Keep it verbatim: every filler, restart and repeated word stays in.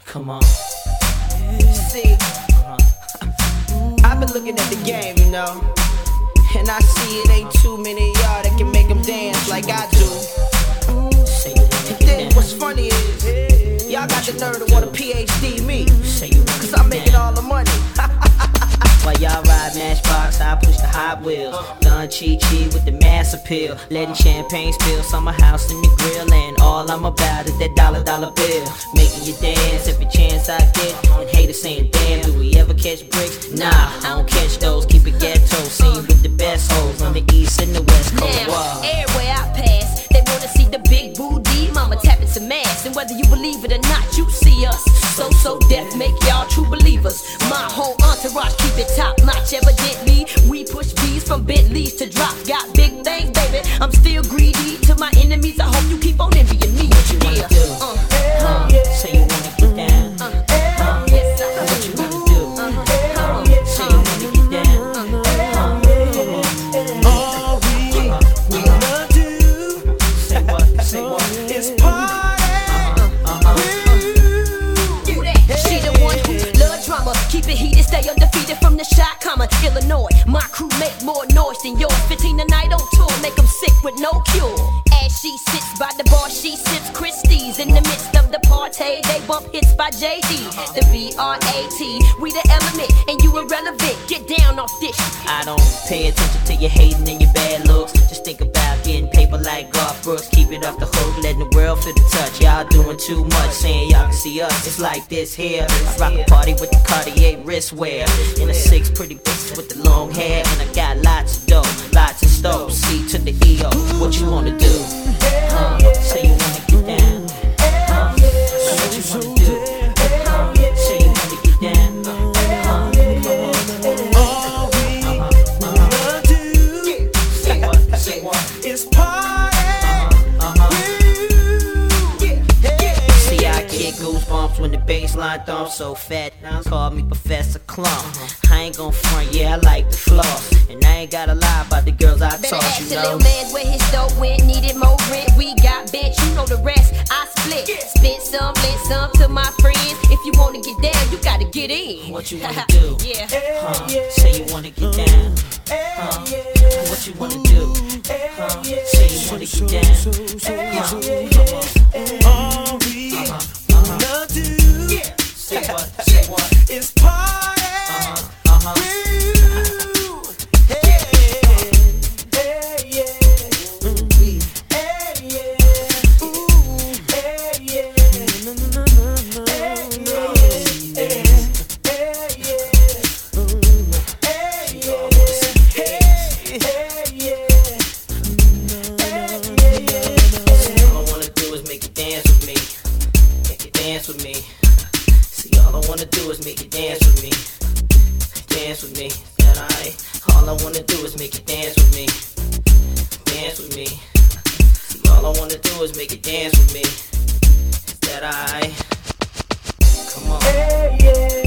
Come on. See, uh-huh. I've been looking at the game, you know, and I see it ain't too many of y'all that can make them dance like I do. And then what's funny is, y'all got the nerve to wanna P H D me, cause I'm making all the money. While y'all ride Matchbox, I push the Hot Wheels. Done Chi-Chi with the mass appeal. Letting champagne spill, summer house in the grill. And all I'm about is that dollar dollar bill. Making you dance every chance I get. And haters saying, damn, do we ever catch bricks? Nah, I don't catch those, keep it ghetto. Seen with the best hoes on the east and the west coast. Now, Wow. everywhere I pass, they wanna see the big booty mama tapping some ass. And whether you believe it or not, you see us. So, so death make y'all true believers. My whole entourage keep it top notch. Evidently, we push B's from Bentleys to drops. Got big things, baby. I'm still greedy. To my enemies, I hope you keep on envying me. What you wanna Yeah. do? Uh, Huh? Say you wanna get down. uh, Huh? yes, I- What you wanna do? Huh? Say you wanna get down. Huh? Come on. All we wanna do Say what? Say what? is party. Who that? She the one who love drama. Keep it heated, stay undefeated from the shot comma. Illinois, my crew make more noise than yours. fifteen a night on tour, make them sick with no cure. As she sits by the bar, she sips Christie's. In the midst of the party, they bump hits by J D. The B R A T, we the element, and you irrelevant. Get down off this. I don't pay attention to your hating and your bad looks. Just think about getting paper like Garth Brooks. Keep it off the hook, letting the world feel the touch. Y'all doing too much, saying y'all can see us. It's like this here. I rock a party with the Cartier wristwear. In a six pretty bitches with the long hair. And I got lots of dough, lots of stove. C to the E O, what you wanna do? Huh? Say you wanna get down. Huh? What you wanna do? Huh? Say you wanna get down. Huh? All we wanna do Say what? Say what? is party. See, I get goosebumps when the baseline thumps so fat. Call me Professor Clump. I ain't gon' front, yeah, I like the floss. And I ain't gotta lie about the girls I Better toss, ask you the know. little man where his dough went, needed more rent. We got bench, you know the rest. I split, spent some, lent some to my friends. If you wanna get down, you gotta get in. What you wanna do? Yeah. Huh? Say you wanna get down. Huh? What you wanna do? Huh? Say you wanna get down. Huh? Come on. All we wanna do Say what? Say what? is party. Uh-huh. Uh-huh. Dance with me. See, all I wanna do is make you dance with me. Dance with me. That I. All I wanna do is make you dance with me. Dance with me. See, all I wanna do is make you dance with me. That I. Come on.